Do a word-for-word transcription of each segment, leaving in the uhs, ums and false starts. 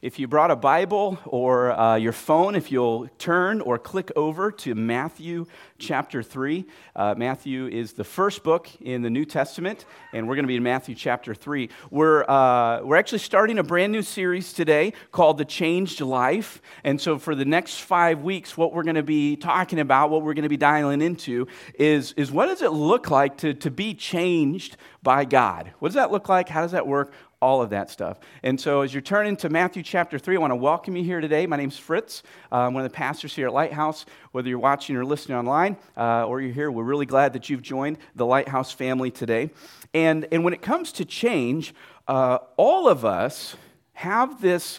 If you brought a Bible or uh, your phone, if you'll turn or click over to Matthew chapter three. Uh, Matthew is the first book in the New Testament, and we're going to be in Matthew chapter three. We're, uh, we're actually starting a brand new series today called The Changed Life. And so for the next five weeks, what we're going to be talking about, what we're going to be dialing into is, is what does it look like to, to be changed by God? What does that look like? How does that work? All of that stuff. And so as you're turning to Matthew chapter three, I want to welcome you here today. My name's Fritz. Uh, I'm one of the pastors here at Lighthouse. Whether you're watching or listening online uh, or you're here, we're really glad that you've joined the Lighthouse family today. And, and when it comes to change, uh, all of us have this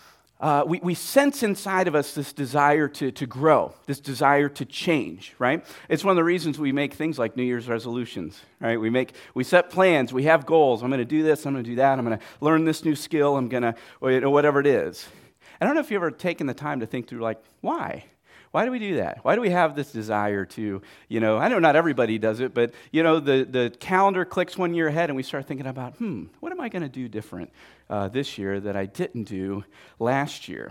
Uh, we, we sense inside of us this desire to, to grow, this desire to change, right? It's one of the reasons we make things like New Year's resolutions, right? We make, we set plans, we have goals. I'm going to do this, I'm going to do that, I'm going to learn this new skill, I'm going to, you know, whatever it is. I don't know if you've ever taken the time to think through, like, why? Why do we do that? Why do we have this desire to, you know, I know not everybody does it, but, you know, the, the calendar clicks one year ahead and we start thinking about, hmm, what am I going to do different uh, this year that I didn't do last year?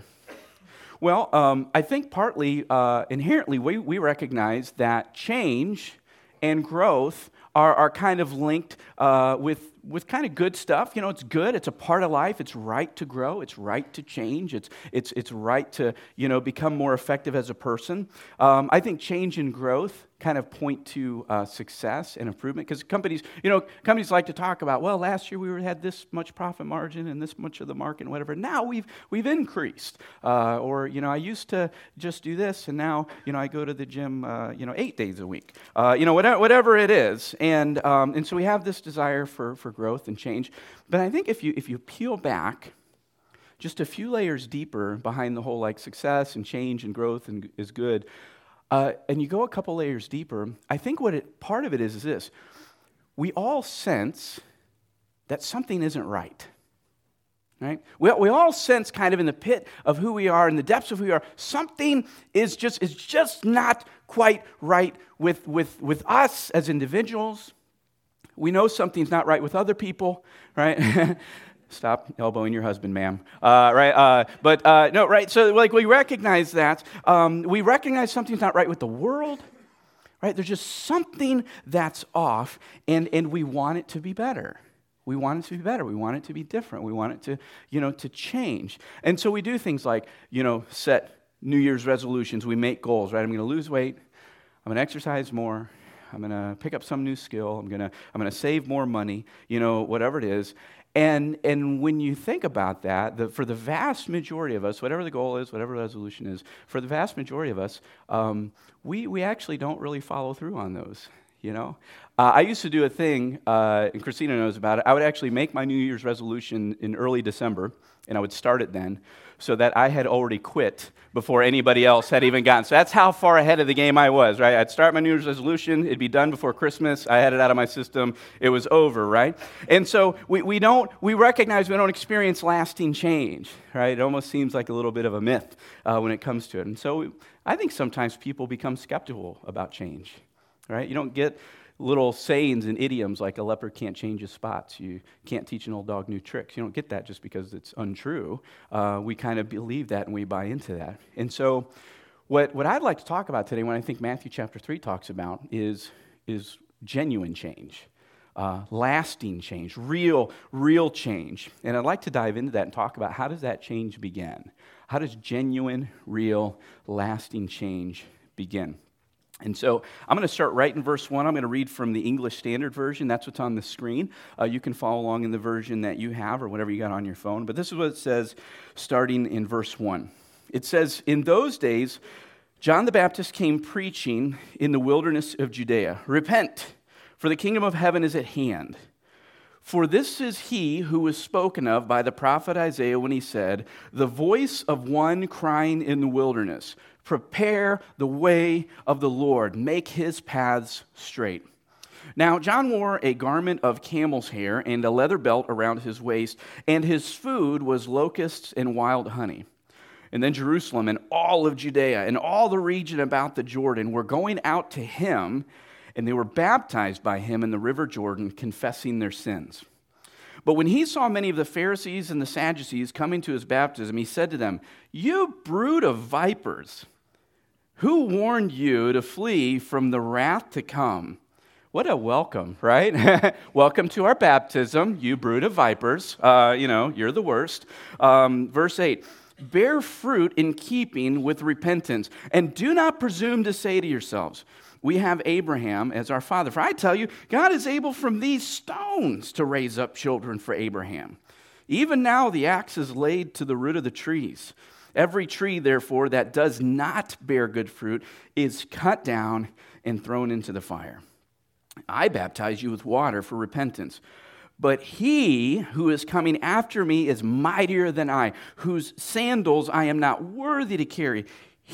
Well, um, I think partly, uh, inherently, we, we recognize that change and growth are, are kind of linked uh, with with kind of good stuff. You know, it's good. It's a part of life. It's right to grow. It's right to change. It's it's it's right to, you know, become more effective as a person. Um, I think change and growth kind of point to uh, success and improvement, because companies, you know, companies like to talk about, well, last year we were, had this much profit margin and this much of the market and whatever. Now we've we've increased, uh, or you know, I used to just do this, and now you know I go to the gym, uh, you know, eight days a week, uh, you know, whatever whatever it is, and um, and so we have this desire for for growth and change. But I think if you if you peel back just a few layers deeper behind the whole, like, success and change and growth and is good, uh, and you go a couple layers deeper, I think what it part of it is is this: we all sense that something isn't right. Right? We we all sense kind of in the pit of who we are, in the depths of who we are, something is just is just not quite right with with with us as individuals. We know something's not right with other people, right? Stop elbowing your husband, ma'am. Uh, right? Uh, but uh, no, right? So, like, we recognize that. Um, we recognize something's not right with the world, right? There's just something that's off, and and we want it to be better. We want it to be better. We want it to be different. We want it to, you know, to change. And so we do things like, you know, set New Year's resolutions. We make goals, right? I'm going to lose weight. I'm going to exercise more. I'm going to pick up some new skill. I'm going to I'm going to save more money, you know, whatever it is. And and when you think about that, the, for the vast majority of us, whatever the goal is, whatever the resolution is, for the vast majority of us, um, we we actually don't really follow through on those, you know. Uh, I used to do a thing, uh, and Christina knows about it. I would actually make my New Year's resolution in early December, and I would start it then, so that I had already quit before anybody else had even gotten. So that's how far ahead of the game I was, right? I'd start my New Year's resolution, it'd be done before Christmas, I had it out of my system, it was over, right? And so we, we don't, we recognize we don't experience lasting change, right? It almost seems like a little bit of a myth uh, when it comes to it. And so I think sometimes people become skeptical about change, right? You don't get little sayings and idioms like a leopard can't change his spots. You can't teach an old dog new tricks. You don't get that just because it's untrue. Uh, we kind of believe that and we buy into that. And so what, what I'd like to talk about today, when I think Matthew chapter three talks about, is, is genuine change, uh, lasting change, real, real change. And I'd like to dive into that and talk about how does that change begin? How does genuine, real, lasting change begin? And so I'm going to start right in verse one. I'm going to read from the English Standard Version. That's what's on the screen. Uh, you can follow along in the version that you have or whatever you got on your phone. But this is what it says starting in verse one. It says, "In those days, John the Baptist came preaching in the wilderness of Judea. 'Repent, for the kingdom of heaven is at hand. For this is he who was spoken of by the prophet Isaiah when he said, the voice of one crying in the wilderness, prepare the way of the Lord, make his paths straight.' Now John wore a garment of camel's hair and a leather belt around his waist, and his food was locusts and wild honey. And then Jerusalem and all of Judea and all the region about the Jordan were going out to him, and they were baptized by him in the river Jordan, confessing their sins. But when he saw many of the Pharisees and the Sadducees coming to his baptism, he said to them, "You brood of vipers, who warned you to flee from the wrath to come?" What a welcome, right? Welcome to our baptism, you brood of vipers. Uh, you know, you're the worst. Um, verse eight, "Bear fruit in keeping with repentance, and do not presume to say to yourselves, 'We have Abraham as our father.' For I tell you, God is able from these stones to raise up children for Abraham. Even now the axe is laid to the root of the trees. Every tree, therefore, that does not bear good fruit is cut down and thrown into the fire. I baptize you with water for repentance. But he who is coming after me is mightier than I, whose sandals I am not worthy to carry.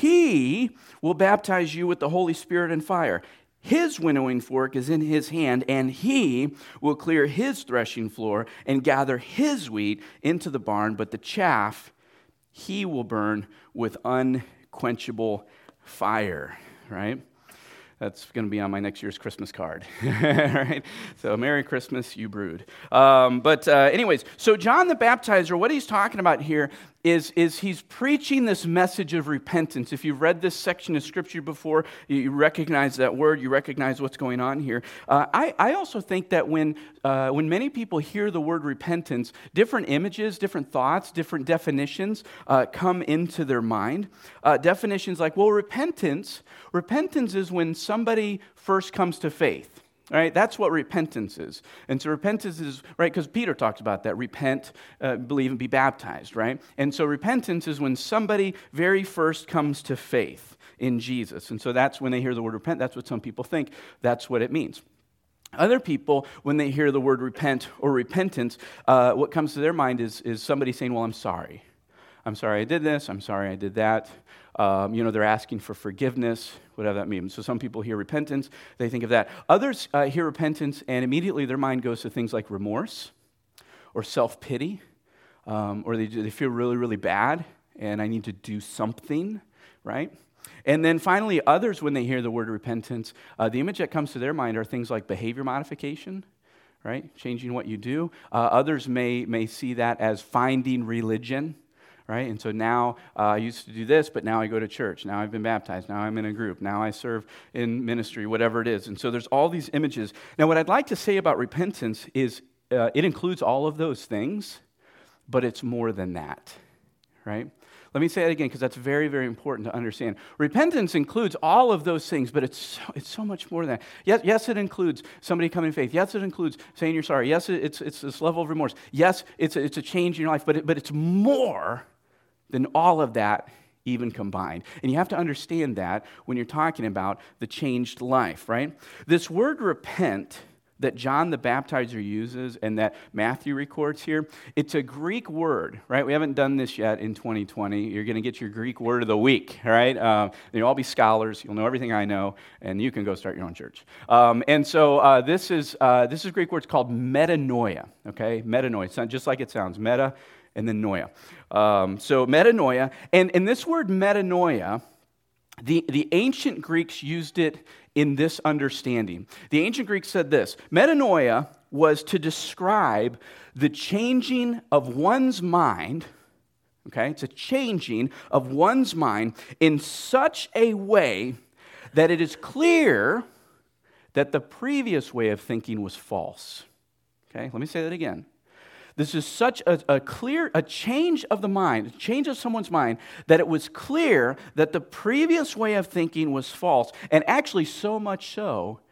He will baptize you with the Holy Spirit and fire. His winnowing fork is in his hand, and he will clear his threshing floor and gather his wheat into the barn, but the chaff he will burn with unquenchable fire." Right? That's going to be on my next year's Christmas card, right? So, Merry Christmas, you brood. Um, but uh, anyways, so John the Baptizer, what he's talking about here is, is he's preaching this message of repentance. If you've read this section of Scripture before, you recognize that word, you recognize what's going on here. Uh, I, I also think that when, uh, when many people hear the word repentance, different images, different thoughts, different definitions uh, come into their mind. Uh, definitions like, well, repentance, repentance is when somebody first comes to faith. Right, that's what repentance is. And so repentance is, right, because Peter talked about that. Repent, uh, believe, and be baptized, right? And so repentance is when somebody very first comes to faith in Jesus. And so that's when they hear the word repent, that's what some people think. That's what it means. Other people, when they hear the word repent or repentance, uh, what comes to their mind is, is somebody saying, well, I'm sorry. I'm sorry I did this. I'm sorry I did that. Um, you know, they're asking for forgiveness, whatever that means. So some people hear repentance, they think of that. Others uh, hear repentance, and immediately their mind goes to things like remorse or self-pity, um, or they, they feel really, really bad, and I need to do something, right? And then finally, others, when they hear the word repentance, uh, the image that comes to their mind are things like behavior modification, right? Changing what you do. Uh, others may, may see that as finding religion. Right? And so now uh, I used to do this, but now I go to church. Now I've been baptized. Now I'm in a group. Now I serve in ministry, whatever it is. And so there's all these images. Now what I'd like to say about repentance is uh, it includes all of those things, but it's more than that. Right? Let me say that again because that's very, very important to understand. Repentance includes all of those things, but it's so, it's so much more than that. Yes, yes, it includes somebody coming to faith. Yes, it includes saying you're sorry. Yes, it's it's this level of remorse. Yes, it's a, it's a change in your life, but it, but it's more than all of that even combined. And you have to understand that when you're talking about the changed life, right? This word repent that John the Baptizer uses and that Matthew records here, it's a Greek word, right? We haven't done this yet in twenty twenty. You're going to get your Greek word of the week, right? Uh, you'll all be scholars. You'll know everything I know, and you can go start your own church. Um, and so uh, this is uh, this is Greek word. It's called metanoia, okay? Metanoia. It's not just like it sounds. Meta and then noia. Um, so metanoia, and, and this word metanoia, the, the ancient Greeks used it in this understanding. The ancient Greeks said this: metanoia was to describe the changing of one's mind, okay? It's a changing of one's mind in such a way that it is clear that the previous way of thinking was false. Okay, let me say that again. This is such a, a clear, a change of the mind, a change of someone's mind, that it was clear that the previous way of thinking was false. And actually, so much so,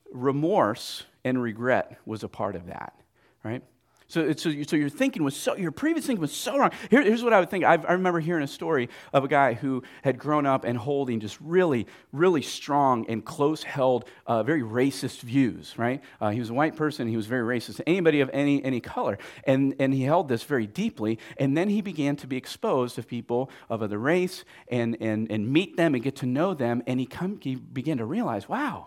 remorse and regret was a part of that, right? So, it's, so, so your thinking was so, your previous thinking was so wrong. Here, here's what I would think. I've, I remember hearing a story of a guy who had grown up and holding just really, really strong and close-held, uh, very racist views, right? Uh, he was a white person. He was very racist to anybody of any any color. And, and he held this very deeply. And then he began to be exposed to people of other race and, and, and meet them and get to know them. And he, come, he began to realize, wow,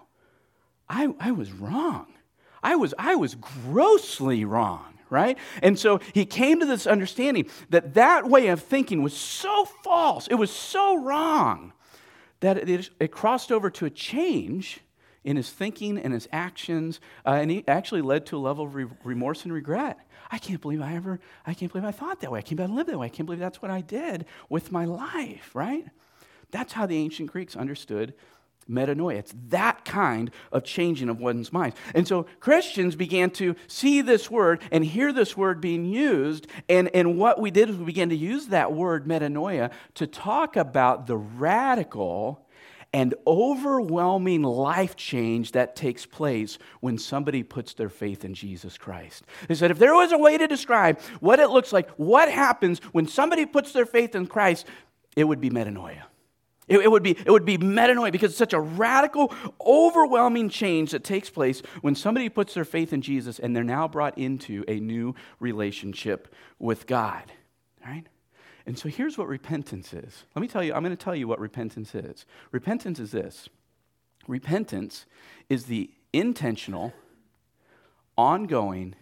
I, I was wrong. I was, I was grossly wrong. Right? And so he came to this understanding that that way of thinking was so false, it was so wrong, that it, it crossed over to a change in his thinking and his actions, uh, and he actually led to a level of re- remorse and regret. I can't believe I ever, I can't believe I thought that way. I can't believe I lived that way. I can't believe that's what I did with my life, right? That's how the ancient Greeks understood metanoia. It's that kind of changing of one's mind. And so Christians began to see this word and hear this word being used, and, and what we did is we began to use that word metanoia to talk about the radical and overwhelming life change that takes place when somebody puts their faith in Jesus Christ. They said if there was a way to describe what it looks like, what happens when somebody puts their faith in Christ, it would be metanoia. It, it would be, it would be metanoia, because it's such a radical, overwhelming change that takes place when somebody puts their faith in Jesus and they're now brought into a new relationship with God. All right? And so here's what repentance is. Let me tell you, I'm going to tell you what repentance is. Repentance is this. Repentance is the intentional, ongoing,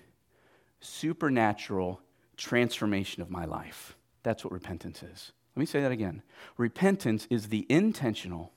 supernatural transformation of my life. That's what repentance is. Let me say that again. Repentance is the intentional,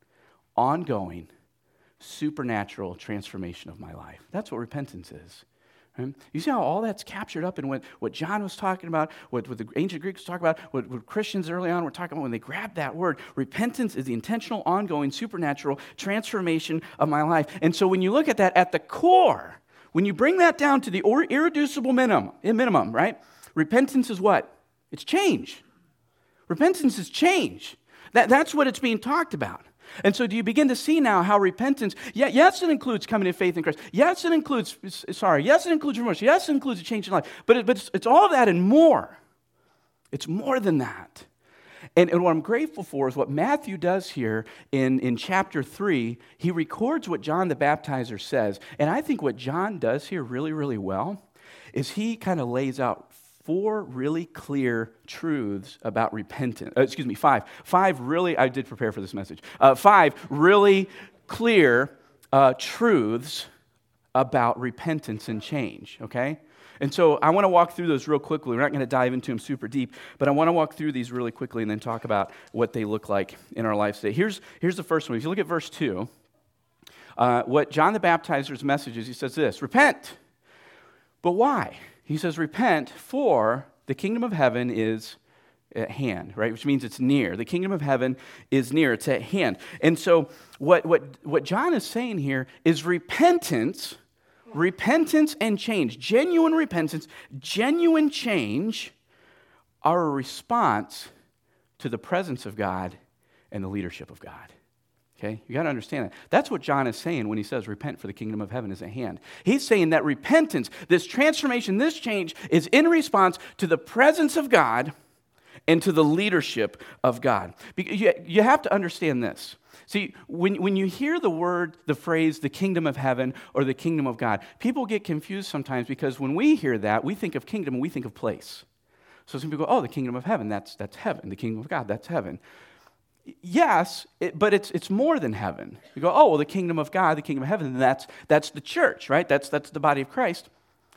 ongoing, supernatural transformation of my life. That's what repentance is. Right? You see how all that's captured up in what, what John was talking about, what, what the ancient Greeks were talking about, what, what Christians early on were talking about when they grabbed that word. Repentance is the intentional, ongoing, supernatural transformation of my life. And so when you look at that at the core, when you bring that down to the irreducible minimum, minimum, right? Repentance is what? It's change. Repentance is change. That, that's what it's being talked about. And so do you begin to see now how repentance, yeah, yes, it includes coming to faith in Christ. Yes, it includes, sorry, yes, it includes remorse. Yes, it includes a change in life. But, it, but it's, it's all of that and more. It's more than that. And, and what I'm grateful for is what Matthew does here in, in chapter three. He records what John the Baptizer says. And I think what John does here really, really well is he kind of lays out four really clear truths about repentance. Uh, excuse me, five. Five really, I did prepare for this message. Uh, five really clear uh, truths about repentance and change, okay? And so I want to walk through those real quickly. We're not going to dive into them super deep, but I want to walk through these really quickly and then talk about what they look like in our lives today. Here's, here's the first one. If you look at verse two, uh, what John the Baptizer's message is, he says this, repent. But why? He says, repent, for the kingdom of heaven is at hand, right? Which means it's near. The kingdom of heaven is near. It's at hand. And so what, what, what John is saying here is repentance, repentance and change, genuine repentance, genuine change are a response to the presence of God and the leadership of God. Okay, you got to understand that. That's what John is saying when he says, repent for the kingdom of heaven is at hand. He's saying that repentance, this transformation, this change is in response to the presence of God and to the leadership of God. You have to understand this. See, when, when you hear the word, the phrase, the kingdom of heaven or the kingdom of God, people get confused sometimes because when we hear that, we think of kingdom and we think of place. So some people go, oh, the kingdom of heaven, that's, that's heaven. The kingdom of God, that's heaven. Yes, it, but it's it's more than heaven. You go, oh, well, the kingdom of God, the kingdom of heaven, that's that's the church, right? That's that's the body of Christ.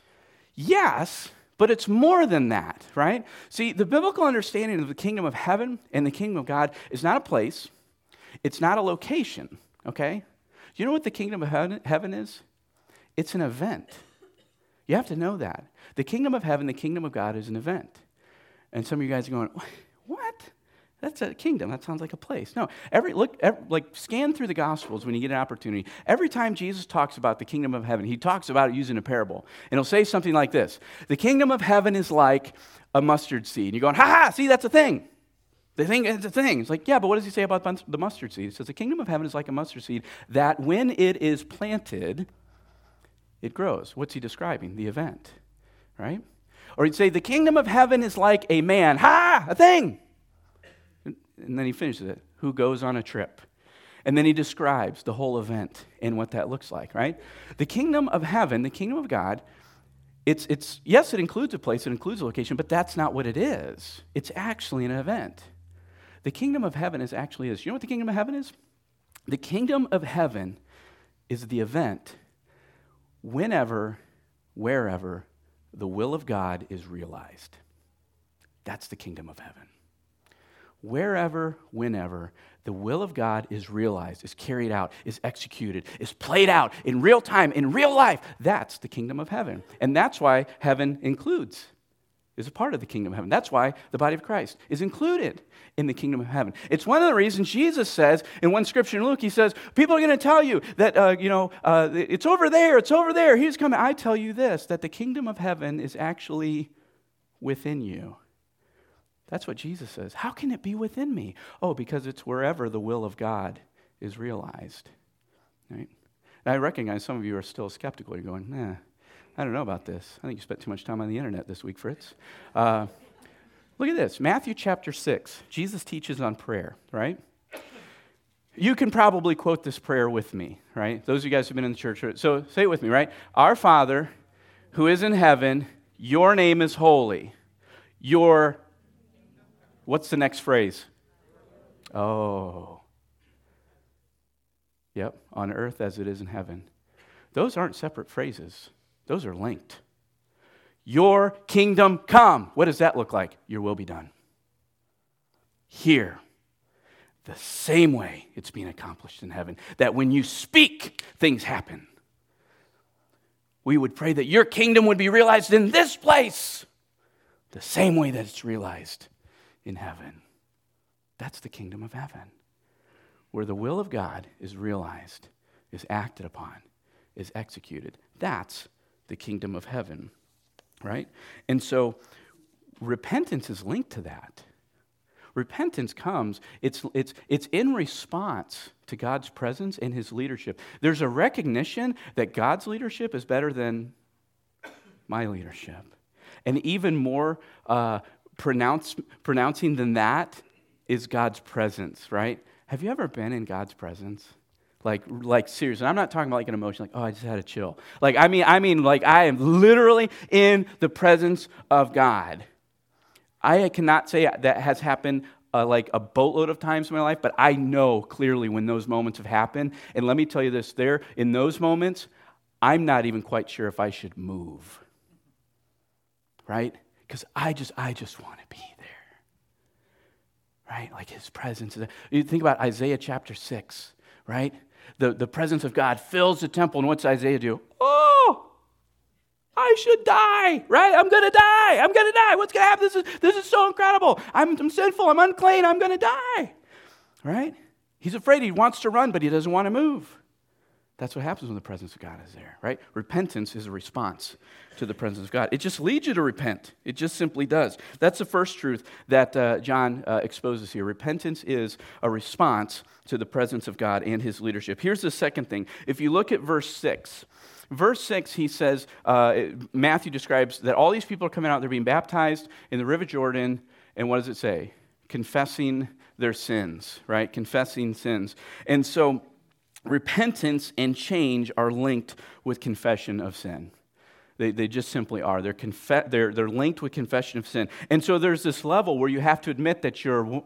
Yes, but it's more than that, right? See, the biblical understanding of the kingdom of heaven and the kingdom of God is not a place. It's not a location, okay? You know what the kingdom of heaven, heaven is? It's an event. You have to know that. The kingdom of heaven, the kingdom of God is an event. And some of you guys are going, what? That's a kingdom. That sounds like a place. No, every look, every, like scan through the Gospels when you get an opportunity. Every time Jesus talks about the kingdom of heaven, he talks about it using a parable. And he'll say something like this. The kingdom of heaven is like a mustard seed. And you're going, ha ha, see, that's a thing. The thing is a thing. It's like, yeah, but what does he say about the mustard seed? He says the kingdom of heaven is like a mustard seed that when it is planted, it grows. What's he describing? The event, right? Or he'd say the kingdom of heaven is like a man. Ha, a thing. And then he finishes it, who goes on a trip. And then he describes the whole event and what that looks like, right? The kingdom of heaven, the kingdom of God, it's, it's yes, it includes a place, it includes a location, but that's not what it is. It's actually an event. The kingdom of heaven is actually this. You know what the kingdom of heaven is? The kingdom of heaven is the event whenever, wherever the will of God is realized. That's the kingdom of heaven. wherever, whenever the will of God is realized, is carried out, is executed, is played out in real time, in real life, that's the kingdom of heaven. And that's why heaven includes, is a part of the kingdom of heaven. That's why the body of Christ is included in the kingdom of heaven. It's one of the reasons Jesus says, in one scripture in Luke, he says, people are going to tell you that, uh, you know, uh, it's over there, it's over there, he's coming. I tell you this, that the kingdom of heaven is actually within you. That's what Jesus says. How can it be within me? Oh, because it's wherever the will of God is realized. Right? And I recognize some of you are still skeptical. You're going, nah, I don't know about this. I think you spent too much time on the internet this week, Fritz. Uh, look at this. Matthew chapter six. Jesus teaches on prayer, right? You can probably quote this prayer with me, right? Those of you guys who've been in the church. So say it with me, right? Our Father, who is in heaven, your name is holy. Your What's the next phrase? Oh. Yep, on earth as it is in heaven. Those aren't separate phrases. Those are linked. Your kingdom come. What does that look like? Your will be done. Here, the same way it's being accomplished in heaven. That when you speak, things happen. We would pray that your kingdom would be realized in this place. The same way that it's realized in heaven. That's the kingdom of heaven, where the will of God is realized, is acted upon, is executed. That's the kingdom of heaven, right? And so repentance is linked to that. Repentance comes, it's, it's, it's in response to God's presence and his leadership. There's a recognition that God's leadership is better than my leadership. And even more uh, pronounce, pronouncing than that is God's presence, right? Have you ever been in God's presence? Like, like seriously, I'm not talking about like an emotion, like, oh, I just had a chill. Like, I mean, I mean, like, I am literally in the presence of God. I cannot say that has happened uh, like a boatload of times in my life, but I know clearly when those moments have happened. And let me tell you this, there, in those moments, I'm not even quite sure if I should move. Right? Because I just, I just want to be there. Right? Like his presence. You think about Isaiah chapter six, right? The, the presence of God fills the temple, and what's Isaiah do? Oh, I should die, right? I'm going to die. I'm going to die. What's going to happen? This is, this is so incredible. I'm, I'm sinful. I'm unclean. I'm going to die, right? He's afraid. He wants to run, but he doesn't want to move. That's what happens when the presence of God is there, right? Repentance is a response to the presence of God. It just leads you to repent. It just simply does. That's the first truth that uh, John uh, exposes here. Repentance is a response to the presence of God and his leadership. Here's the second thing. If you look at verse six, verse six, he says, uh, Matthew describes that all these people are coming out, they're being baptized in the River Jordan, and what does it say? Confessing their sins, right? Confessing sins. And so repentance and change are linked with confession of sin. They, they just simply are. They're, confe- they're, they're linked with confession of sin. And so there's this level where you have to admit that you're...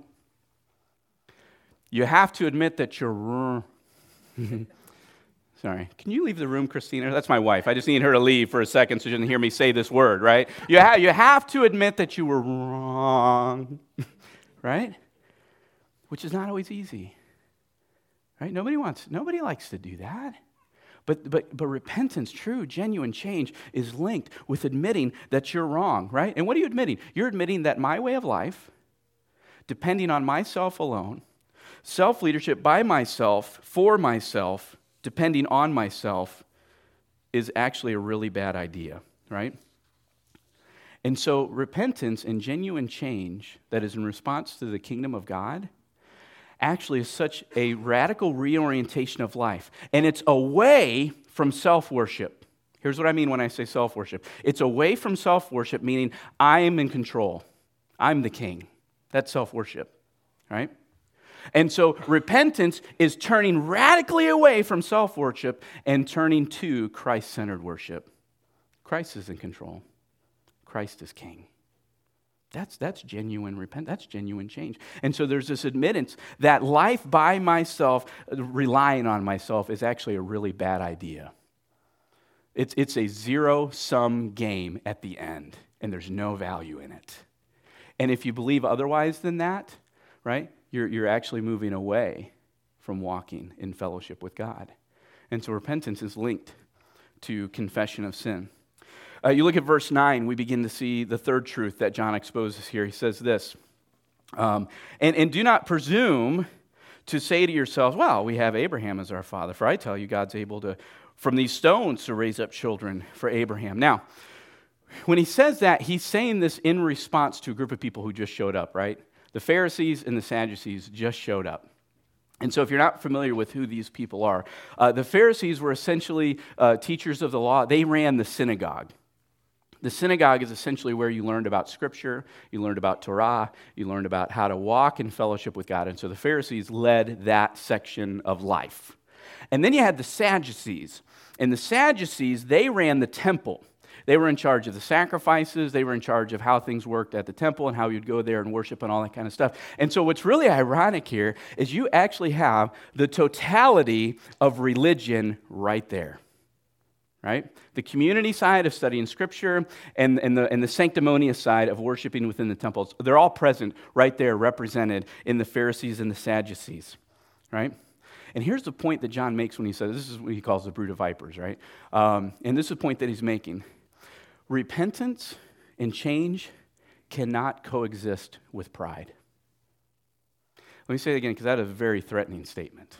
You have to admit that you're... Sorry. Can you leave the room, Christina? That's my wife. I just need her to leave for a second so she doesn't hear me say this word, right? You, ha- you have to admit that you were wrong, right? Which is not always easy. Right? Nobody wants, nobody likes to do that. But, but, but repentance, true, genuine change is linked with admitting that you're wrong, right? And what are you admitting? You're admitting that my way of life, depending on myself alone, self-leadership by myself, for myself, depending on myself, is actually a really bad idea, right? And so repentance and genuine change that is in response to the kingdom of God actually is such a radical reorientation of life. And it's away from self-worship. Here's what I mean when I say self-worship. It's away from self-worship, meaning I am in control. I'm the king. That's self-worship, right? And so repentance is turning radically away from self-worship and turning to Christ-centered worship. Christ is in control. Christ is king. That's, that's genuine repentance. That's genuine change. And so there's this admittance that life by myself, relying on myself, is actually a really bad idea. It's, it's a zero-sum game at the end, and there's no value in it. And if you believe otherwise than that, right? You're, you're actually moving away from walking in fellowship with God. And so repentance is linked to confession of sin. Uh, you look at verse nine, we begin to see the third truth that John exposes here. He says this, um, and, and do not presume to say to yourselves, well, we have Abraham as our father. For I tell you, God's able to, from these stones, to raise up children for Abraham. Now, when he says that, he's saying this in response to a group of people who just showed up, right? The Pharisees and the Sadducees just showed up. And so if you're not familiar with who these people are, uh, the Pharisees were essentially uh, teachers of the law. They ran the synagogue. The synagogue is essentially where you learned about Scripture, you learned about Torah, you learned about how to walk in fellowship with God. And so the Pharisees led that section of life. And then you had the Sadducees. And the Sadducees, they ran the temple. They were in charge of the sacrifices. They were in charge of how things worked at the temple and how you'd go there and worship and all that kind of stuff. And so what's really ironic here is you actually have the totality of religion right there, right? The community side of studying Scripture and, and, the, and the sanctimonious side of worshiping within the temples. They're all present right there, represented in the Pharisees and the Sadducees, right? And here's the point that John makes when he says, this is what he calls the brood of vipers, right? Um, and this is the point that he's making. Repentance and change cannot coexist with pride. Let me say it again, because that is a very threatening statement.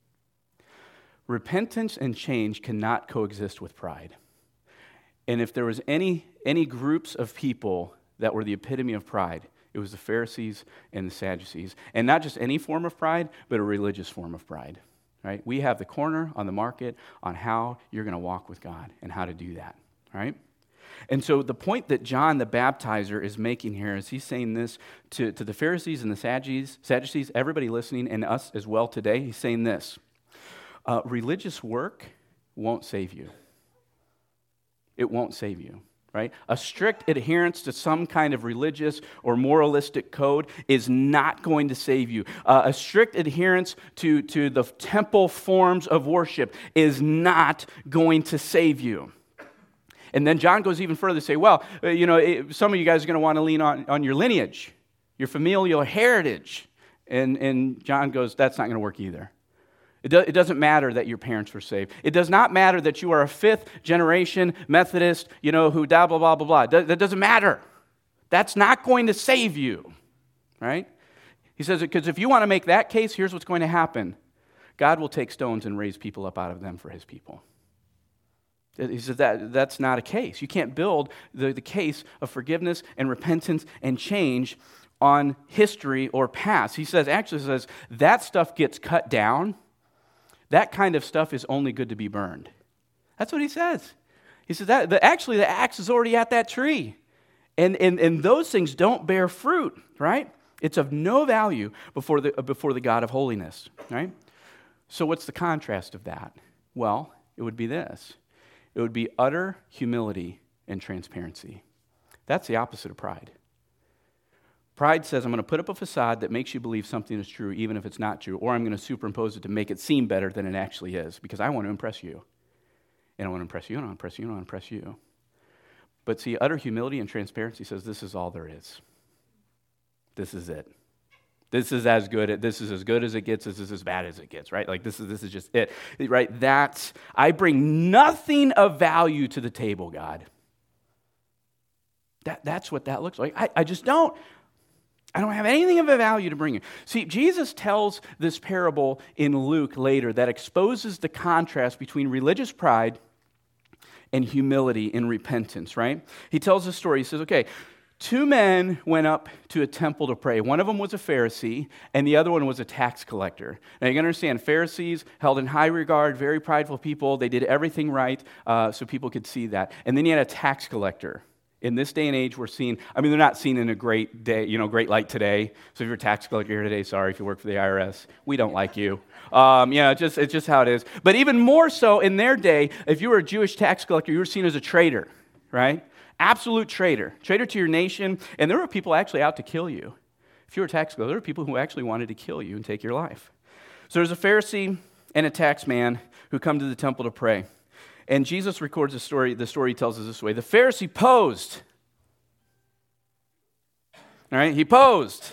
Repentance and change cannot coexist with pride. And if there was any, any groups of people that were the epitome of pride, it was the Pharisees and the Sadducees. And not just any form of pride, but a religious form of pride. Right? We have the corner on the market on how you're going to walk with God and how to do that. Right? And so the point that John the Baptizer is making here is he's saying this to, to the Pharisees and the Sadducees, Sadducees, everybody listening, and us as well today. He's saying this, uh, religious work won't save you. It won't save you, right? A strict adherence to some kind of religious or moralistic code is not going to save you. Uh, a strict adherence to, to the temple forms of worship is not going to save you. And then John goes even further to say, well, you know, it, some of you guys are going to want to lean on, on your lineage, your familial heritage. And, and John goes, that's not going to work either. It, do, it doesn't matter that your parents were saved. It does not matter that you are a fifth generation Methodist, you know, who blah, blah, blah, blah, blah. That, that doesn't matter. That's not going to save you, right? He says, because if you want to make that case, here's what's going to happen. God will take stones and raise people up out of them for his people. He says that that's not a case. You can't build the, the case of forgiveness and repentance and change on history or past. He says, actually says, that stuff gets cut down. That kind of stuff is only good to be burned. That's what he says. He says that the, actually the axe is already at that tree. And, and, and those things don't bear fruit, right? It's of no value before the, before the God of holiness, right? So what's the contrast of that? Well, it would be this. It would be utter humility and transparency. That's the opposite of pride. Pride says, I'm going to put up a facade that makes you believe something is true even if it's not true, or I'm going to superimpose it to make it seem better than it actually is because I want to impress you. And I want to impress you, and I want to impress you, and I want to impress you. But see, utter humility and transparency says this is all there is. This is it. This is as good. This is as good as it gets. This is as bad as it gets. Right? Like this is this is just it. Right? That's I bring nothing of value to the table, God. That that's what that looks like. I, I just don't. I don't have anything of a value to bring you. See, Jesus tells this parable in Luke later that exposes the contrast between religious pride and humility and repentance. Right? He tells this story. He says, "Okay." Two men went up to a temple to pray. One of them was a Pharisee, and the other one was a tax collector. Now, you can understand, Pharisees held in high regard, very prideful people. They did everything right uh, so people could see that. And then you had a tax collector. In this day and age, we're seen, I mean, they're not seen in a great day, you know, great light today. So if you're a tax collector here today, sorry if you work for the I R S. We don't like you. Um, yeah, it's just, it's just how it is. But even more so in their day, if you were a Jewish tax collector, you were seen as a traitor, right? Absolute traitor, traitor to your nation, and there were people actually out to kill you. If you were a tax collector, there were people who actually wanted to kill you and take your life. So there's a Pharisee and a tax man who come to the temple to pray. And Jesus records the story, the story tells us this way. The Pharisee posed. All right, he posed.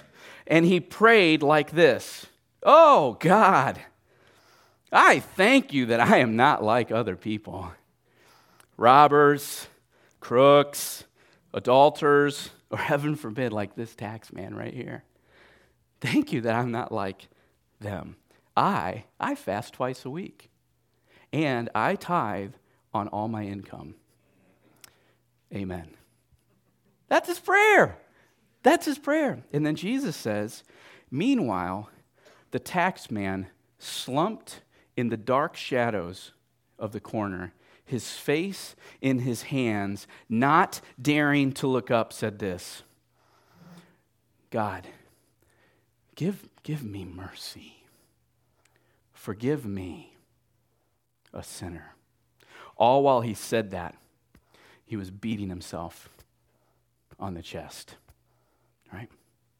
and he prayed like this: "Oh, God, I thank you that I am not like other people. Robbers, crooks, adulterers, or heaven forbid, like this tax man right here. Thank you that I'm not like them. I, I fast twice a week, and I tithe on all my income. Amen." That's his prayer. That's his prayer. And then Jesus says, "Meanwhile, the tax man slumped in the dark shadows of the corner, his face in his hands, not daring to look up, said this: 'God, give, give me mercy. Forgive me, a sinner.'" All while he said that, he was beating himself on the chest. Right?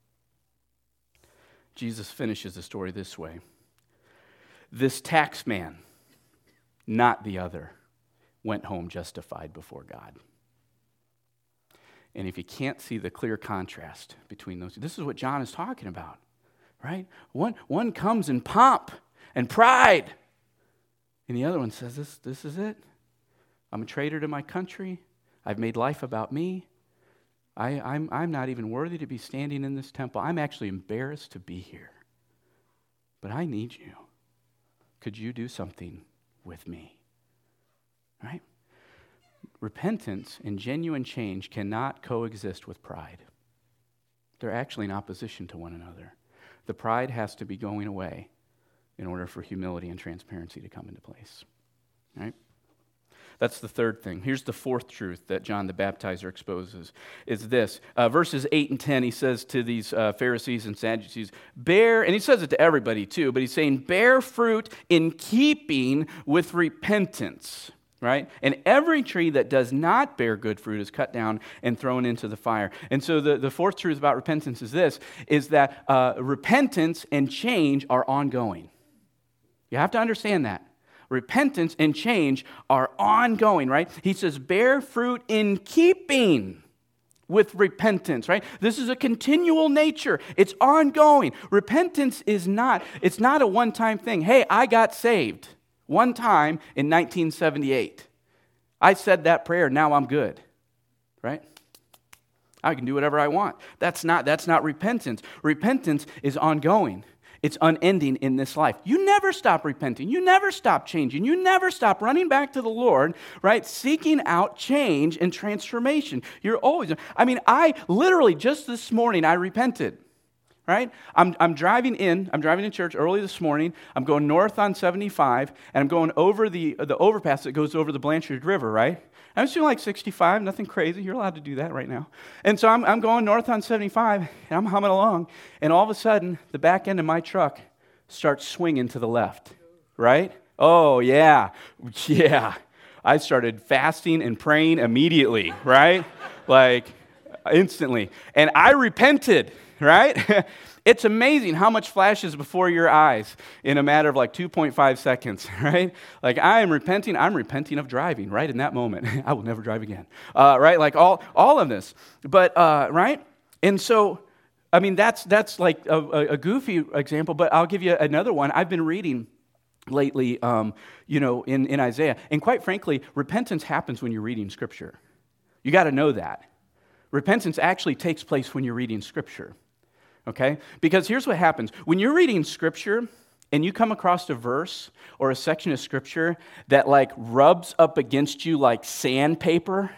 Jesus finishes the story this way: "This tax man, not the other, went home justified before God." And if you can't see the clear contrast between those, this is what John is talking about, right? One, one comes in pomp and pride, and the other one says, this, this is it. I'm a traitor to my country. I've made life about me. I, I'm, I'm not even worthy to be standing in this temple. I'm actually embarrassed to be here. But I need you. Could you do something with me? Right? Repentance and genuine change cannot coexist with pride. They're actually in opposition to one another. The pride has to be going away in order for humility and transparency to come into place. Right? That's the third thing. Here's the fourth truth that John the Baptizer exposes, is this. Uh, verses eight and ten, he says to these uh, Pharisees and Sadducees, bear, and he says it to everybody too, but he's saying, bear fruit in keeping with repentance, right? And every tree that does not bear good fruit is cut down and thrown into the fire. And so the, the fourth truth about repentance is this, is that uh, repentance and change are ongoing. You have to understand that. Repentance and change are ongoing, right? He says, bear fruit in keeping with repentance, right? This is a continual nature. It's ongoing. Repentance is not, it's not a one-time thing. Hey, I got saved one time in nineteen seventy-eight. I said that prayer, now I'm good, right? I can do whatever I want. That's not, that's not repentance. Repentance is ongoing. It's unending in this life. You never stop repenting. You never stop changing. You never stop running back to the Lord, right? Seeking out change and transformation. You're always, I mean, I literally just this morning, I repented, right? I'm, I'm driving in, I'm driving to church early this morning. I'm going north on seventy-five, and I'm going over the, the overpass that goes over the Blanchard River, right? I was doing like sixty-five, nothing crazy. You're allowed to do that right now. And so I'm, I'm going north on seventy-five, and I'm humming along, and all of a sudden, the back end of my truck starts swinging to the left, right? Oh, yeah, yeah. I started fasting and praying immediately, right? Like, instantly. And I repented, right? It's amazing how much flashes before your eyes in a matter of like two point five seconds, right? Like I am repenting, I'm repenting of driving right in that moment. I will never drive again, uh, right? Like all all of this, but uh, right? And so, I mean, that's that's like a, a goofy example, but I'll give you another one. I've been reading lately, um, you know, in, in Isaiah, and quite frankly, repentance happens when you're reading Scripture. You got to know that. Repentance actually takes place when you're reading Scripture. Okay? Because here's what happens. When you're reading Scripture and you come across a verse or a section of Scripture that like rubs up against you like sandpaper,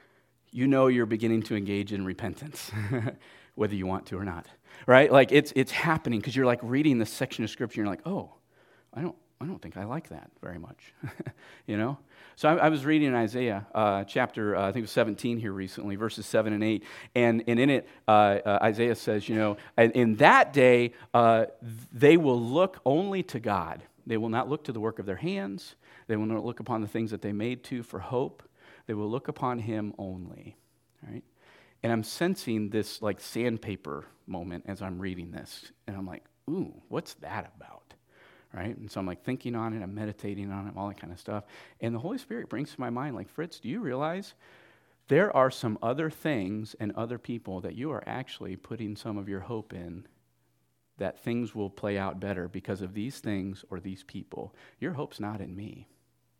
you know you're beginning to engage in repentance, whether you want to or not. Right? Like it's it's happening because you're like reading this section of Scripture and you're like, oh, I don't I don't think I like that very much. You know? So I, I was reading in Isaiah uh, chapter, uh, I think it was seventeen here recently, verses seven and eight, and, and in it, uh, uh, Isaiah says, you know, in that day, uh, they will look only to God. They will not look to the work of their hands. They will not look upon the things that they made to for hope. They will look upon Him only, right? And I'm sensing this like sandpaper moment as I'm reading this, and I'm like, ooh, what's that about? Right? And so I'm like thinking on it, I'm meditating on it, all that kind of stuff. And the Holy Spirit brings to my mind, like, Fritz, do you realize there are some other things and other people that you are actually putting some of your hope in that things will play out better because of these things or these people. Your hope's not in me.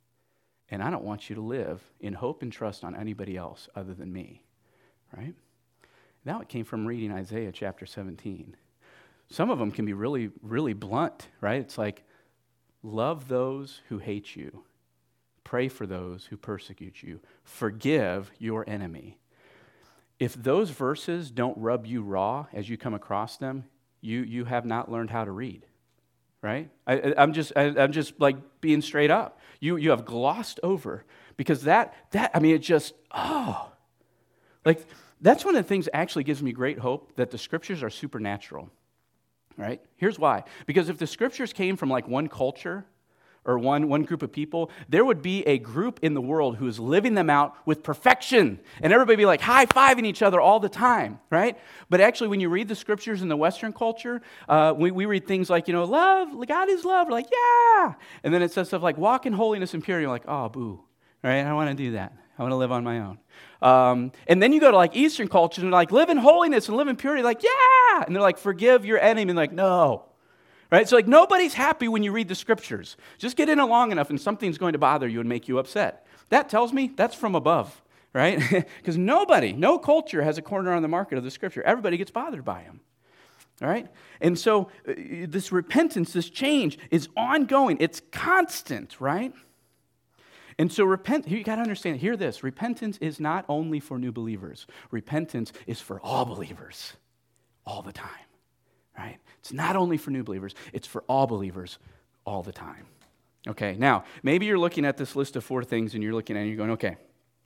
And I don't want you to live in hope and trust on anybody else other than me, right? Now it came from reading Isaiah chapter seventeen. Some of them can be really, really blunt, right? It's like, love those who hate you. Pray for those who persecute you. Forgive your enemy. If those verses don't rub you raw as you come across them, you you have not learned how to read, right? I, I'm just I, I'm just like being straight up. You you have glossed over because that that I mean it just oh, like that's one of the things that actually gives me great hope that the scriptures are supernatural, right? Here's why: because if the scriptures came from like one culture or one, one group of people, there would be a group in the world who is living them out with perfection. And everybody would be like high-fiving each other all the time, right? But actually, when you read the scriptures in the Western culture, uh, we, we read things like, you know, love, God is love. We're like, yeah. And then it says stuff like, walk in holiness and purity. You're like, oh, boo, right? I don't want to do that. I want to live on my own. Um, and then you go to like Eastern cultures and they're like, live in holiness and live in purity. Like, yeah. And they're like, forgive your enemy. And like, no. Right? So like nobody's happy when you read the scriptures. Just get in it long enough and something's going to bother you and make you upset. That tells me that's from above, right? Because nobody, no culture has a corner on the market of the scripture. Everybody gets bothered by them. All right? And so uh, this repentance, this change is ongoing. It's constant, right? And so repent, you got to understand, hear this. Repentance is not only for new believers. Repentance is for all believers all the time. Right? It's not only for new believers, it's for all believers all the time. Okay, now, maybe you're looking at this list of four things and you're looking at it and you're going, okay,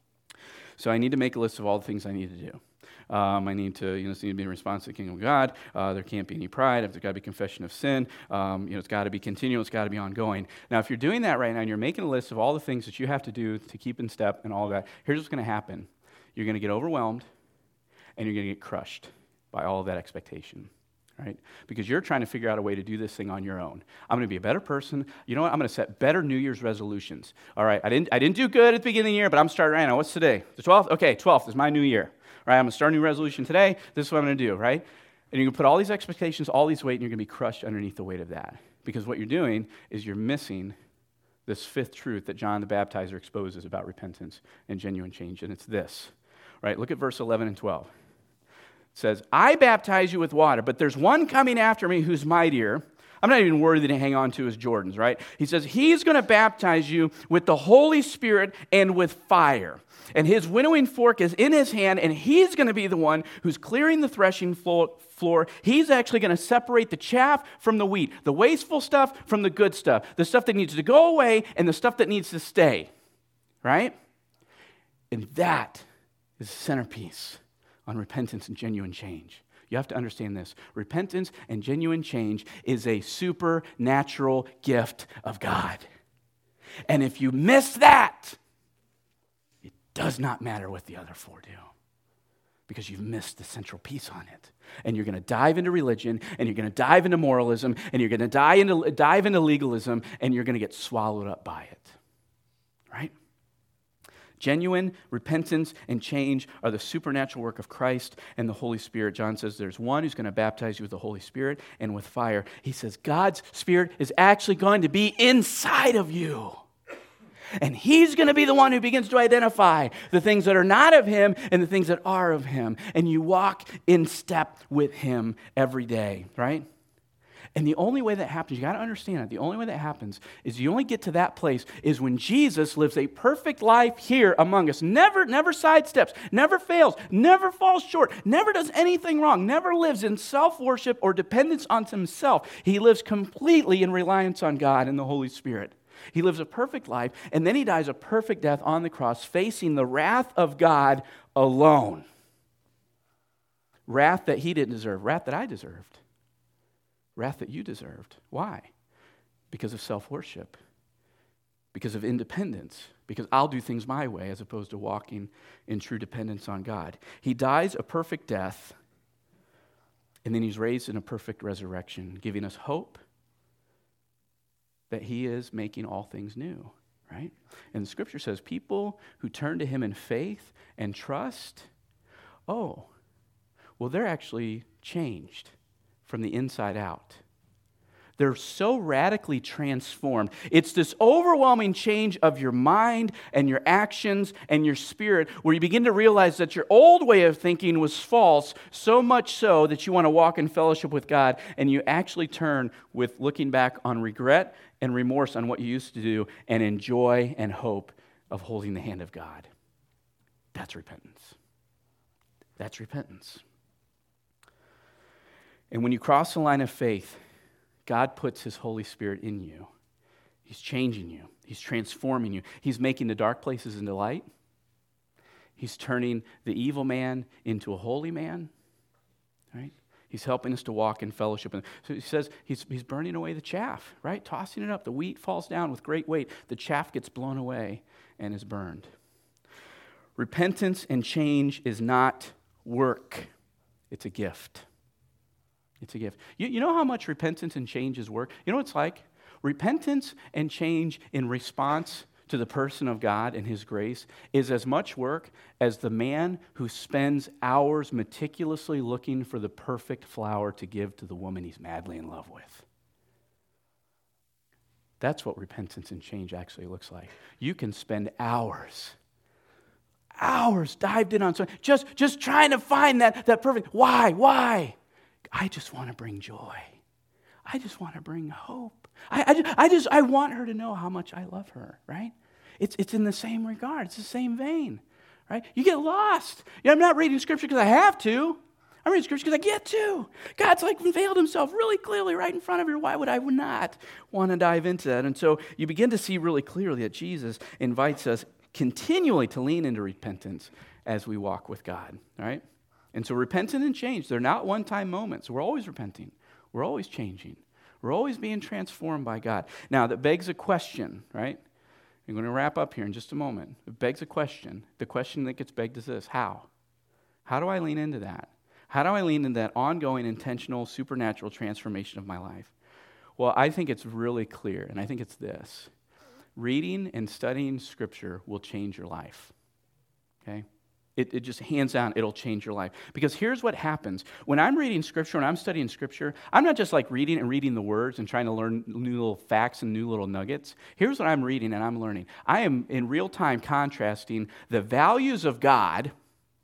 so I need to make a list of all the things I need to do. Um, I need to, you know, this need to be in response to the kingdom of God. Uh, there can't be any pride. There's got to be confession of sin. Um, you know, it's got to be continual. It's got to be ongoing. Now, if you're doing that right now and you're making a list of all the things that you have to do to keep in step and all that, here's what's going to happen. You're going to get overwhelmed and you're going to get crushed by all of that expectation. Right? Because you're trying to figure out a way to do this thing on your own. I'm going to be a better person. You know what? I'm going to set better New Year's resolutions. All right, I didn't I didn't do good at the beginning of the year, but I'm starting right now. What's today? The twelfth? Okay, twelfth is my new year. All right, I'm going to start a new resolution today. This is what I'm going to do, right? And you're going to put all these expectations, all these weight, and you're going to be crushed underneath the weight of that. Because what you're doing is you're missing this fifth truth that John the Baptizer exposes about repentance and genuine change, and it's this. Right? Look at verse eleven and twelve. It says, I baptize you with water, but there's one coming after me who's mightier. I'm not even worthy to hang on to his Jordans, right? He says, he's going to baptize you with the Holy Spirit and with fire. And his winnowing fork is in his hand, and he's going to be the one who's clearing the threshing floor. He's actually going to separate the chaff from the wheat, the wasteful stuff from the good stuff, the stuff that needs to go away and the stuff that needs to stay, right? And that is the centerpiece on repentance and genuine change. You have to understand this. Repentance and genuine change is a supernatural gift of God. And if you miss that, it does not matter what the other four do, because you've missed the central piece on it. And you're going to dive into religion, and you're going to dive into moralism, and you're going to dive into, dive into legalism, and you're going to get swallowed up by it. Right? Genuine repentance and change are the supernatural work of Christ and the Holy Spirit. John says there's one who's going to baptize you with the Holy Spirit and with fire. He says God's Spirit is actually going to be inside of you. And he's going to be the one who begins to identify the things that are not of him and the things that are of him. And you walk in step with him every day, right? And the only way that happens, you got to understand it, the only way that happens is you only get to that place is when Jesus lives a perfect life here among us. Never, never sidesteps, never fails, never falls short, never does anything wrong, never lives in self-worship or dependence on himself. He lives completely in reliance on God and the Holy Spirit. He lives a perfect life, and then he dies a perfect death on the cross, facing the wrath of God alone. Wrath that he didn't deserve, wrath that I deserved. Wrath that you deserved. Why? Because of self-worship. Because of independence. Because I'll do things my way as opposed to walking in true dependence on God. He dies a perfect death, and then he's raised in a perfect resurrection, giving us hope that he is making all things new, right? And the scripture says people who turn to him in faith and trust, oh, well, they're actually changed from the inside out. They're so radically transformed. It's this overwhelming change of your mind and your actions and your spirit where you begin to realize that your old way of thinking was false, so much so that you want to walk in fellowship with God, and you actually turn with looking back on regret and remorse on what you used to do and enjoy and hope of holding the hand of God. That's repentance. That's repentance. And when you cross the line of faith, God puts His Holy Spirit in you. He's changing you. He's transforming you. He's making the dark places into light. He's turning the evil man into a holy man. Right? He's helping us to walk in fellowship. And so he says he's, he's burning away the chaff, right? Tossing it up. The wheat falls down with great weight. The chaff gets blown away and is burned. Repentance and change is not work. It's a gift. It's a gift. You, you know how much repentance and change is work? You know what it's like? Repentance and change in response to the person of God and His grace is as much work as the man who spends hours meticulously looking for the perfect flower to give to the woman he's madly in love with. That's what repentance and change actually looks like. You can spend hours, hours dived in on something, just, just trying to find that, that perfect, why, why? I just want to bring joy. I just want to bring hope. I, I, just, I just, I want her to know how much I love her, right? It's, it's in the same regard. It's the same vein, right? You get lost. You know, I'm not reading Scripture because I have to. I'm reading Scripture because I get to. God's like unveiled Himself really clearly right in front of you. Why would I not want to dive into that? And so you begin to see really clearly that Jesus invites us continually to lean into repentance as we walk with God, right? And so repentance and change, they're not one-time moments. We're always repenting. We're always changing. We're always being transformed by God. Now, that begs a question, right? I'm going to wrap up here in just a moment. It begs a question. The question that gets begged is this: how? How do I lean into that? How do I lean into that ongoing, intentional, supernatural transformation of my life? Well, I think it's really clear, and I think it's this. Reading and studying Scripture will change your life, okay? It, it just hands down, it'll change your life. Because here's what happens. When I'm reading Scripture, when I'm studying Scripture, I'm not just like reading and reading the words and trying to learn new little facts and new little nuggets. Here's what I'm reading and I'm learning. I am in real time contrasting the values of God,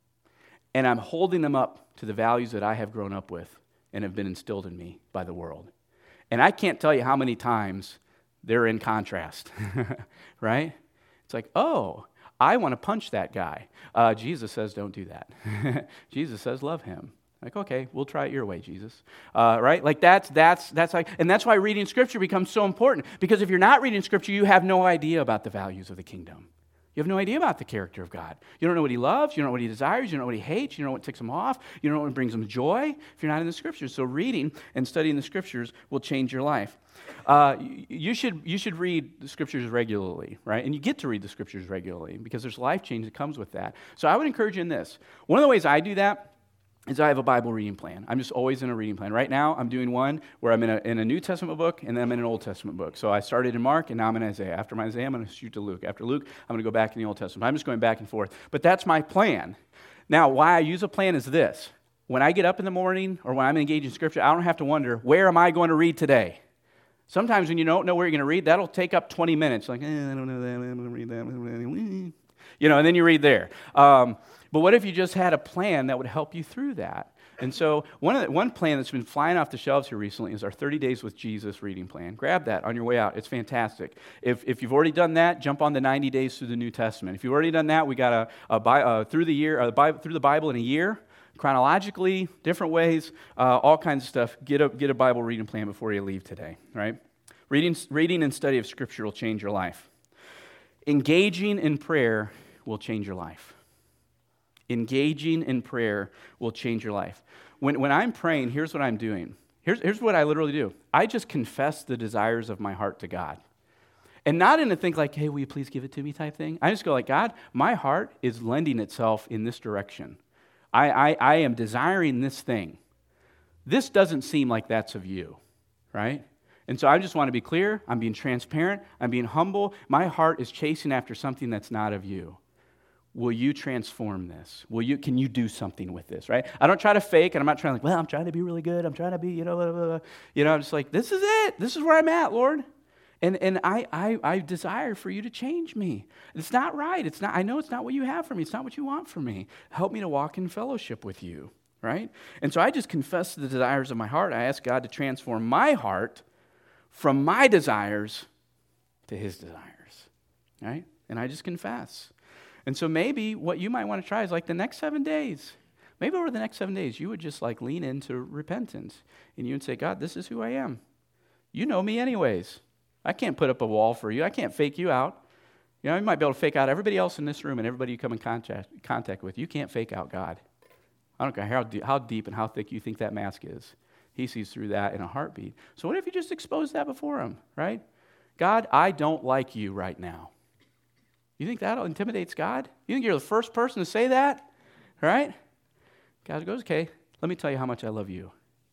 and I'm holding them up to the values that I have grown up with and have been instilled in me by the world. And I can't tell you how many times they're in contrast, right? It's like, oh, I want to punch that guy. Uh, Jesus says, don't do that. Jesus says, love him. Like, okay, we'll try it your way, Jesus. Uh, right? Like that's that's that's like, and that's why reading Scripture becomes so important. Because if you're not reading Scripture, you have no idea about the values of the kingdom. You have no idea about the character of God. You don't know what He loves. You don't know what He desires. You don't know what He hates. You don't know what ticks Him off. You don't know what brings Him joy if you're not in the Scriptures. So reading and studying the Scriptures will change your life. Uh, you should you should read the Scriptures regularly, right? And you get to read the Scriptures regularly because there's life change that comes with that. So I would encourage you in this. One of the ways I do that is I have a Bible reading plan. I'm just always in a reading plan. Right now, I'm doing one where I'm in a, in a New Testament book, and then I'm in an Old Testament book. So I started in Mark, and now I'm in Isaiah. After my Isaiah, I'm going to shoot to Luke. After Luke, I'm going to go back in the Old Testament. I'm just going back and forth. But that's my plan. Now, why I use a plan is this. When I get up in the morning or when I'm engaged in Scripture, I don't have to wonder, where am I going to read today? Sometimes when you don't know where you're going to read, that'll take up twenty minutes. Like, eh, I don't know that, I'm going to read that. You know, and then you read there. Um, but what if you just had a plan that would help you through that? And so one of the, one plan that's been flying off the shelves here recently is our thirty days with Jesus reading plan. Grab that on your way out. It's fantastic. If if you've already done that, jump on the ninety days through the New Testament. If you've already done that, we got a, a, a through the year a Bible, through the Bible in a year, chronologically, different ways, uh, all kinds of stuff. Get a get a Bible reading plan before you leave today. Right? Reading reading and study of Scripture will change your life. Engaging in prayer will change your life. Engaging in prayer will change your life. When when I'm praying, here's what I'm doing. Here's, here's what I literally do. I just confess the desires of my heart to God. And not in a think like, hey, will you please give it to me type thing. I just go like, God, my heart is lending itself in this direction. I, I, I am desiring this thing. This doesn't seem like that's of you, right? And so I just want to be clear. I'm being transparent. I'm being humble. My heart is chasing after something that's not of you. will you transform this? Will you, can you do something with this, right? I don't try to fake, and I'm not trying to, like, well, I'm trying to be really good. I'm trying to be, you know, blah, blah, blah. You know, I'm just like, this is it. This is where I'm at, Lord. And and I, I I desire for you to change me. It's not right. It's not. I know it's not what you have for me. It's not what you want for me. Help me to walk in fellowship with you, right? And so I just confess the desires of my heart. I ask God to transform my heart from my desires to his desires, right? And I just confess. And so maybe what you might want to try is like the next seven days. Maybe over the next seven days, you would just like lean into repentance. And you would say, God, this is who I am. You know me anyways. I can't put up a wall for you. I can't fake you out. You know, you might be able to fake out everybody else in this room and everybody you come in contact, contact with. You can't fake out God. I don't care how deep, how deep and how thick you think that mask is. He sees through that in a heartbeat. So what if you just expose that before him, right? God, I don't like you right now. You think that intimidates God? You think you're the first person to say that? Right? God goes, okay, let me tell you how much I love you.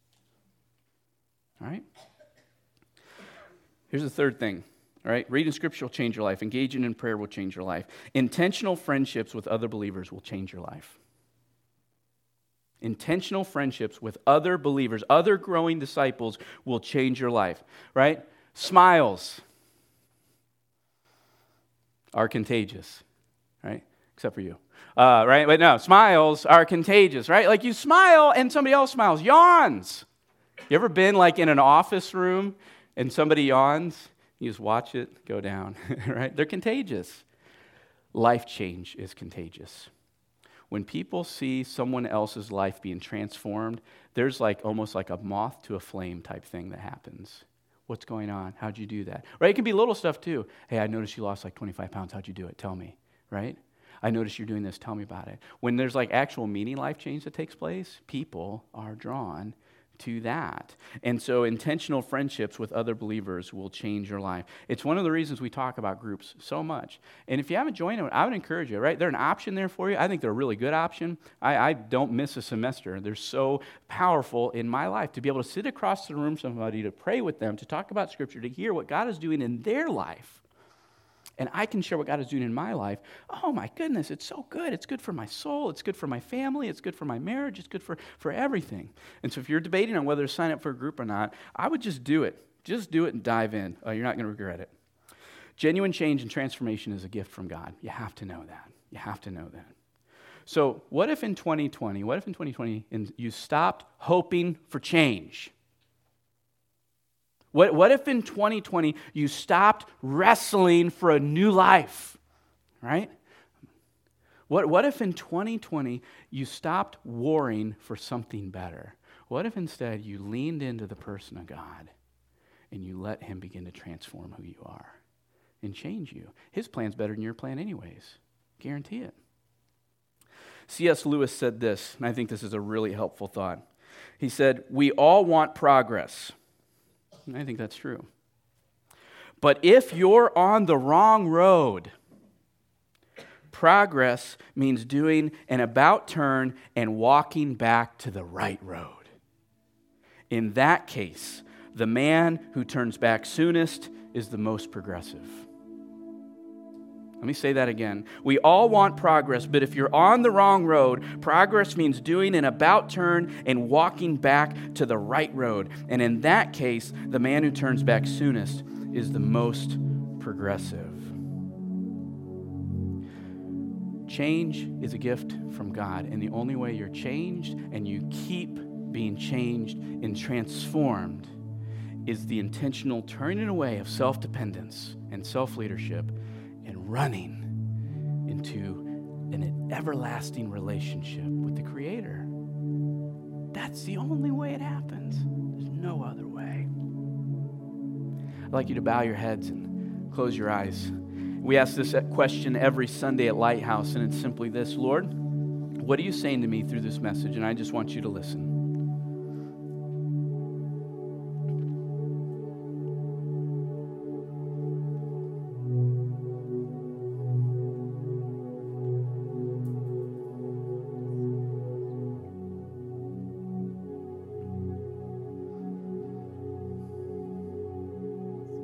All right? Here's the third thing, all right? Reading Scripture will change your life. Engaging in prayer will change your life. Intentional friendships with other believers will change your life. Intentional friendships with other believers, other growing disciples will change your life, right? Smiles are contagious, right? Except for you, uh, right? But no, smiles are contagious, right? Like you smile and somebody else smiles. Yawns. You ever been like in an office room and somebody yawns? You just watch it go down, right? They're contagious. Life change is contagious. When people see someone else's life being transformed, there's like almost like a moth to a flame type thing that happens. What's going on? How'd you do that? Right? It can be little stuff too. Hey, I noticed you lost like twenty-five pounds. How'd you do it? Tell me, right? I noticed you're doing this. Tell me about it. When there's like actual meaning life change that takes place, people are drawn to that. And so intentional friendships with other believers will change your life. It's one of the reasons we talk about groups so much. And if you haven't joined them, I would encourage you, right? They're an option there for you. I think they're a really good option. I, I don't miss a semester. They're so powerful in my life to be able to sit across the room from somebody, to pray with them, to talk about Scripture, to hear what God is doing in their life. And I can share what God is doing in my life. Oh my goodness, it's so good. It's good for my soul. It's good for my family. It's good for my marriage. It's good for, for everything. And so if you're debating on whether to sign up for a group or not, I would just do it. Just do it and dive in. Uh, you're not going to regret it. Genuine change and transformation is a gift from God. You have to know that. You have to know that. So what if in twenty twenty, what if in twenty twenty you stopped hoping for change? What, what if in twenty twenty you stopped wrestling for a new life, right? What, what if in twenty twenty you stopped warring for something better? What if instead you leaned into the person of God and you let him begin to transform who you are and change you? His plan's better than your plan anyways. Guarantee it. C S Lewis said this, and I think this is a really helpful thought. He said, we all want progress. And I think that's true. But if you're on the wrong road, progress means doing an about turn and walking back to the right road. In that case, the man who turns back soonest is the most progressive. Let me say that again. We all want progress, but if you're on the wrong road, progress means doing an about turn and walking back to the right road. And in that case, the man who turns back soonest is the most progressive. Change is a gift from God, and the only way you're changed and you keep being changed and transformed is the intentional turning away of self-dependence and self-leadership and running into an everlasting relationship with the Creator. That's the only way it happens. There's no other way. I'd like you to bow your heads and close your eyes. We ask this question every Sunday at Lighthouse, and it's simply this: Lord, what are you saying to me through this message? And I just want you to listen.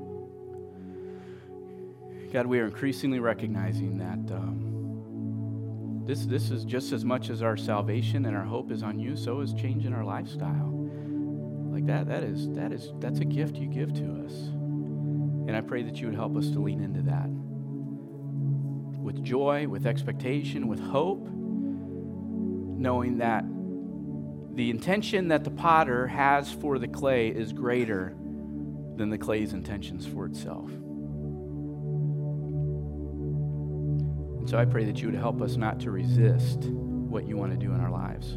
God, we are increasingly recognizing that um, This, this is just as much as our salvation and our hope is on you, so is changing our lifestyle. Like that, that is, that is, that's a gift you give to us. And I pray that you would help us to lean into that. With joy, with expectation, with hope, knowing that the intention that the potter has for the clay is greater than the clay's intentions for itself. And so I pray that you would help us not to resist what you want to do in our lives.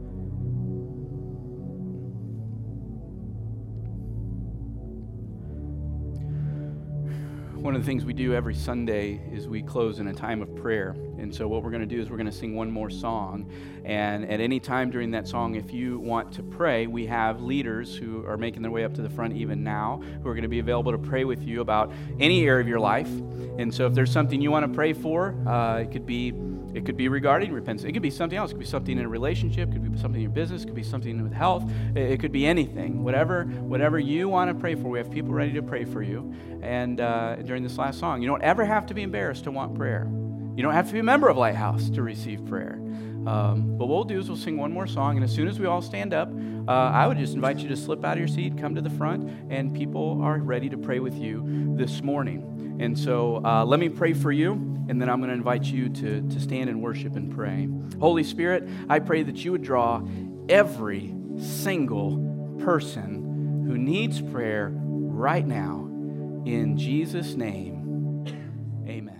One of the things we do every Sunday is we close in a time of prayer. And so what we're going to do is we're going to sing one more song. And at any time during that song, if you want to pray, we have leaders who are making their way up to the front even now who are going to be available to pray with you about any area of your life. And so if there's something you want to pray for, uh, it could be It could be regarding repentance. It could be something else. It could be something in a relationship. It could be something in your business. It could be something with health. It could be anything. Whatever whatever you want to pray for, we have people ready to pray for you. And uh, during this last song, you don't ever have to be embarrassed to want prayer. You don't have to be a member of Lighthouse to receive prayer. Um, but what we'll do is we'll sing one more song, and as soon as we all stand up, uh, I would just invite you to slip out of your seat, come to the front, and people are ready to pray with you this morning. And so uh, let me pray for you, and then I'm going to invite you to, to stand and worship and pray. Holy Spirit, I pray that you would draw every single person who needs prayer right now. In Jesus' name, amen.